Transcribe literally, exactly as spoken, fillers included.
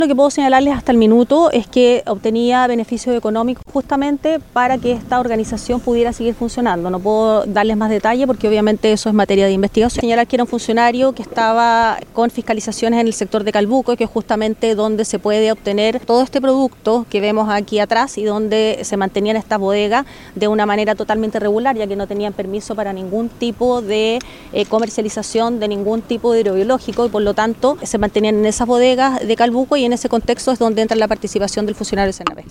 Lo que puedo señalarles hasta el minuto es que obtenía beneficios económicos justamente para que esta organización pudiera seguir funcionando. No puedo darles más detalle porque obviamente eso es materia de investigación. Señalar que era un funcionario que estaba con fiscalizaciones en el sector de Calbuco, que es justamente donde se puede obtener todo este producto que vemos aquí atrás y donde se mantenían estas bodegas de una manera totalmente regular, ya que no tenían permiso para ningún tipo de eh, comercialización de ningún tipo de hidrobiológico y por lo tanto se mantenían en esas bodegas de Calbuco y en ese contexto es donde entra la participación del funcionario de Senapes.